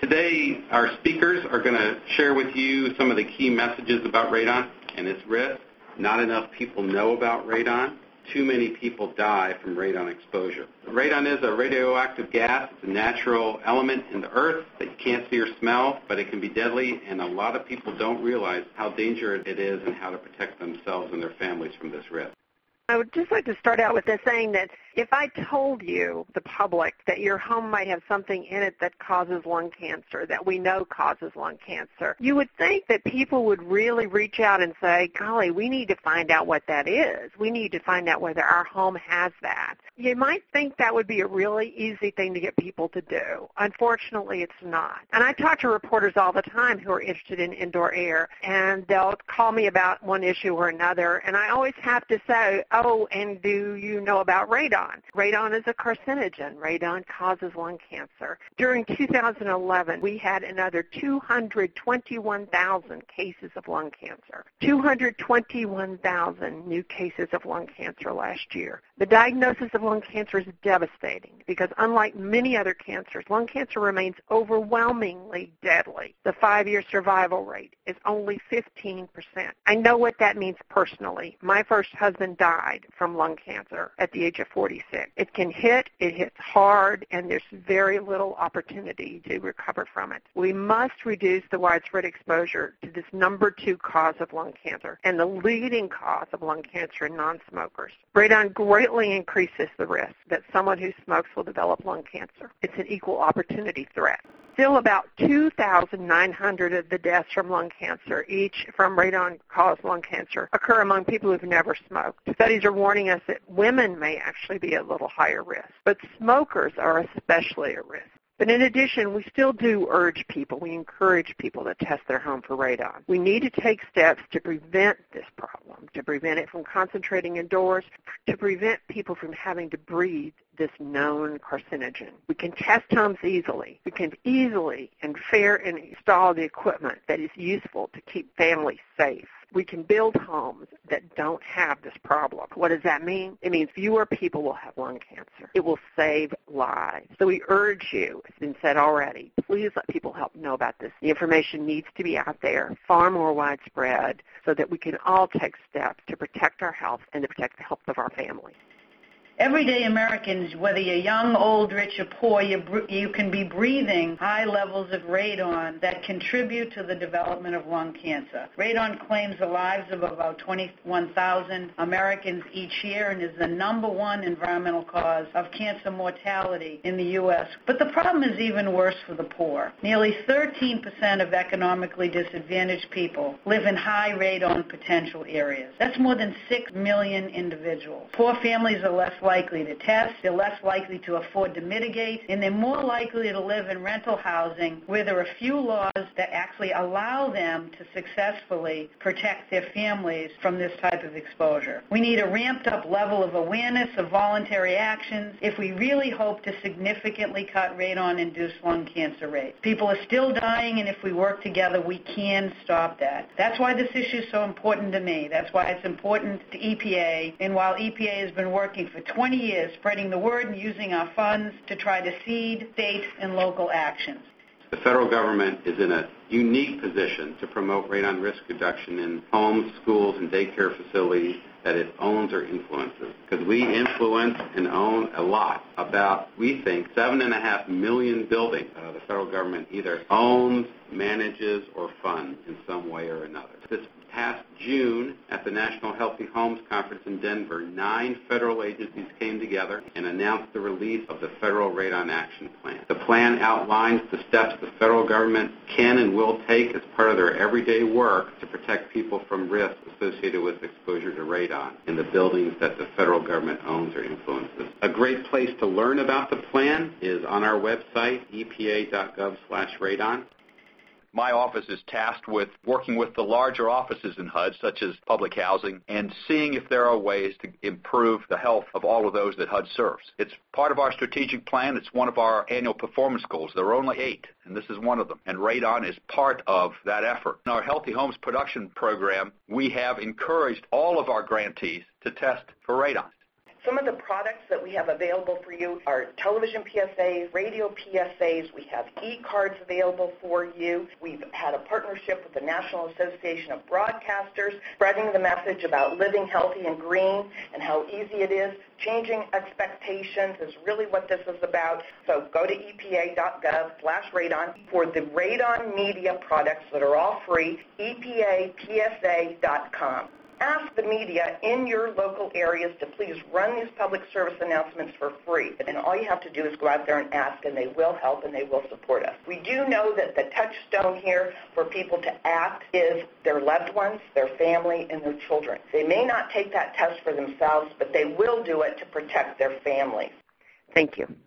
Today, our speakers are going to share with you some of the key messages about radon and its risk. Not enough people know about radon. Too many people die from radon exposure. Radon is a radioactive gas. It's a natural element in the earth that you can't see or smell, but it can be deadly, and a lot of people don't realize how dangerous it is and how to protect themselves and their families from this risk. I would just like to start out with this saying that if I told you, the public, that your home might have something in it that causes lung cancer, that we know causes lung cancer, you would think that people would really reach out and say, golly, we need to find out what that is. We need to find out whether our home has that. You might think that would be a really easy thing to get people to do. Unfortunately, it's not. And I talk to reporters all the time who are interested in indoor air, and they'll call me about one issue or another, and I always have to say, oh, and do you know about radon? Radon is a carcinogen. Radon causes lung cancer. During 2011, we had another 221,000 cases of lung cancer. 221,000 new cases of lung cancer last year. The diagnosis of lung cancer is devastating because unlike many other cancers, lung cancer remains overwhelmingly deadly. The 5-year survival rate is only 15%. I know what that means personally. My first husband died from lung cancer at the age of 46. It can hit, it hits hard, and there's very little opportunity to recover from it. We must reduce the widespread exposure to this number 2 cause of lung cancer and the leading cause of lung cancer in non-smokers. Radon greatly increases the risk that someone who smokes will develop lung cancer. It's an equal opportunity threat. Still about 2,900 of the deaths from lung cancer, each from radon-caused lung cancer, occur among people who've never smoked. Studies are warning us that women may actually be a little higher risk, but smokers are especially at risk. But in addition, we still do urge people, we encourage people to test their home for radon. We need to take steps to prevent this problem, to prevent it from concentrating indoors, to prevent people from having to breathe this known carcinogen. We can test homes easily. We can easily and install the equipment that is useful to keep families safe. We can build homes that don't have this problem. What does that mean? It means fewer people will have lung cancer. It will save lives. So we urge you, it's been said already, please let people help know about this. The information needs to be out there, far more widespread, so that we can all take steps to protect our health and to protect the health of our families. Everyday Americans, whether you're young, old, rich, or poor, you can be breathing high levels of radon that contribute to the development of lung cancer. Radon claims the lives of about 21,000 Americans each year and is the number 1 environmental cause of cancer mortality in the U.S. But the problem is even worse for the poor. Nearly 13% of economically disadvantaged people live in high radon potential areas. That's more than 6 million individuals. Poor families are less likely to test, they're less likely to afford to mitigate, and they're more likely to live in rental housing where there are few laws that actually allow them to successfully protect their families from this type of exposure. We need a ramped up level of awareness of voluntary actions if we really hope to significantly cut radon-induced lung cancer rates. People are still dying, and if we work together, we can stop that. That's why this issue is so important to me. That's why it's important to EPA, and while EPA has been working for 20 years spreading the word and using our funds to try to seed state and local actions. The federal government is in a unique position to promote radon risk reduction in homes, schools, and daycare facilities that it owns or influences. Because we influence and own a lot, about, we think, 7.5 million buildings the federal government either owns, manages, or funds in some way or another. This past June at the National Healthy Homes Conference in Denver, 9 federal agencies came together and announced the release of the Federal Radon Action Plan. The plan outlines the steps the federal government can and will take as part of their everyday work to protect people from risks associated with exposure to radon in the buildings that the federal government owns or influences. A great place to learn about the plan is on our website, epa.gov/radon. My office is tasked with working with the larger offices in HUD, such as public housing, and seeing if there are ways to improve the health of all of those that HUD serves. It's part of our strategic plan. It's one of our annual performance goals. There are only 8, and this is one of them. And radon is part of that effort. In our Healthy Homes production program, we have encouraged all of our grantees to test for radon. Some of the products that we have available for you are television PSAs, radio PSAs. We have e-cards available for you. We've had a partnership with the National Association of Broadcasters, spreading the message about living healthy and green and how easy it is. Changing expectations is really what this is about. So go to epa.gov/radon for the radon media products that are all free, EPAPSA.com. Ask the media in your local areas to please run these public service announcements for free. And all you have to do is go out there and ask, and they will help and they will support us. We do know that the touchstone here for people to act is their loved ones, their family, and their children. They may not take that test for themselves, but they will do it to protect their families. Thank you.